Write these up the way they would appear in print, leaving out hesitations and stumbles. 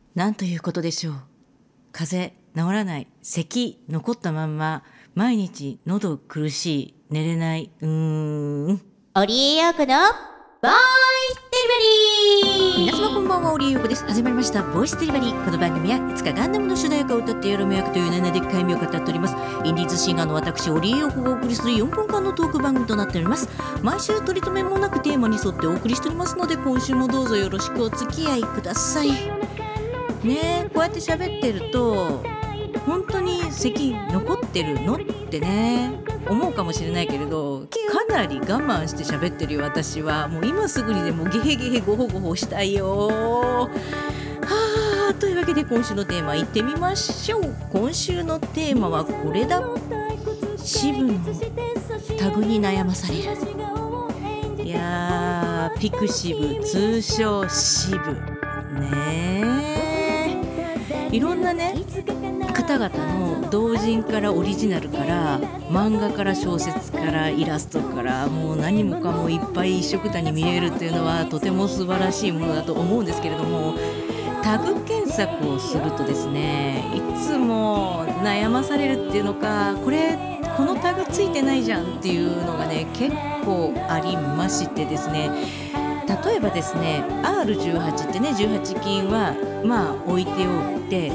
なんということでしょう。風邪治らない、咳残ったまんま、毎日喉苦しい、寝れない、 オリエヨーコのボイスデリバリー。 皆様こんばんは、オリエヨーコです。始まりましたボイスデリバリー。この番組はいつかガンダムの主題歌を歌ってやる迷惑という名で解明を語っております。インディーズシンガーの私オリエヨーコがお送りする4分間のトーク番組となっております。毎週取り留めもなくテーマに沿ってお送りしておりますので、今週もどうぞよろしくお付き合いくださいね。こうやって喋ってると本当に咳残ってるのってね思うかもしれないけれど、かなり我慢して喋ってるよ。私はもう今すぐにでもゲヘゲヘゴホゴホしたいよ。というわけで今週のテーマいってみましょう。今週のテーマはこれだ。支部のタグに悩まされる。いやー、ピクシブ通称支部ね、いろんなね方々の同人からオリジナルから漫画から小説からイラストからもう何もかもいっぱい一緒くたに見えるっていうのはとても素晴らしいものだと思うんですけれども、タグ検索をするとですね、いつも悩まされるっていうのか、このタグついてないじゃんっていうのがね結構ありましてですね、例えばですね R18 ってね、18金はまあ置いておいて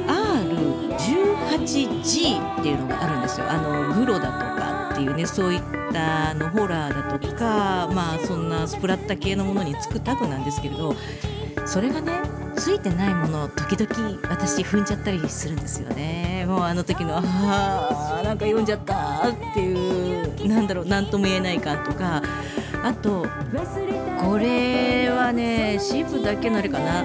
R18G っていうのがあるんですよ。グロだとかっていうね、そういったホラーだとか、まあそんなスプラッタ系のものにつくタグなんですけれど、それがねついてないものを時々私踏んじゃったりするんですよね。もうあの時のなんか読んじゃったっていうなんとも言えない感とか、あとこれはね支部だけのあれかな、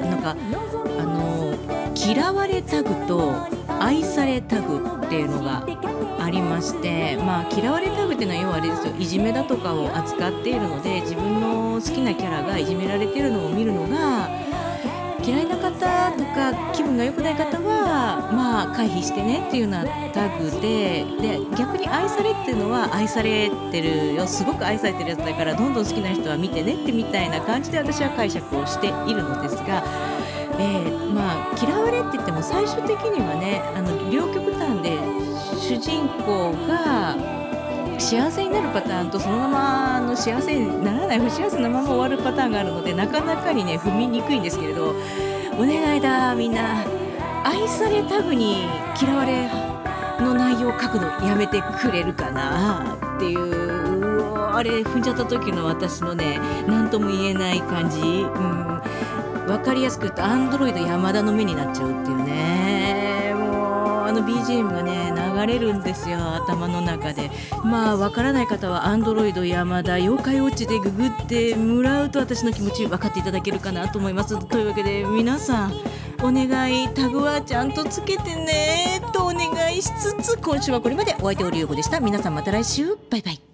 嫌われタグと愛されタグっていうのがありまして、まあ嫌われタグっていうのは要はあれですよ、いじめだとかを扱っているので、自分の好きなキャラがいじめられているのを見るのが嫌いな方とか気分が良くない方はまあ回避してねっていうようなタグで、逆に愛されっていうのは愛されてるよ、すごく愛されてるやつだからどんどん好きな人は見てねってみたいな感じで私は解釈をしているのですが、まあ嫌われって言っても最終的にはね両極端で主人公が幸せになるパターンとそのまま幸せにならない不幸せなまま終わるパターンがあるので、なかなかにね踏みにくいんですけれど、お願いだみんな愛されタグに嫌われの内容を書くのやめてくれるかなっていう、あれ踏んじゃった時の私のね何とも言えない感じ、分かりやすく言うとアンドロイド山田の目になっちゃうっていうね、もうBGM がね流れるんですよ頭の中で。まあわからない方はアンドロイド山田妖怪ウォッチでググってもらうと私の気持ち分かっていただけるかなと思います。というわけで皆さんお願い、タグはちゃんとつけてねとお願いしつつ、今週はこれまで。お相手オリエヨーコでした。皆さんまた来週、バイバイ。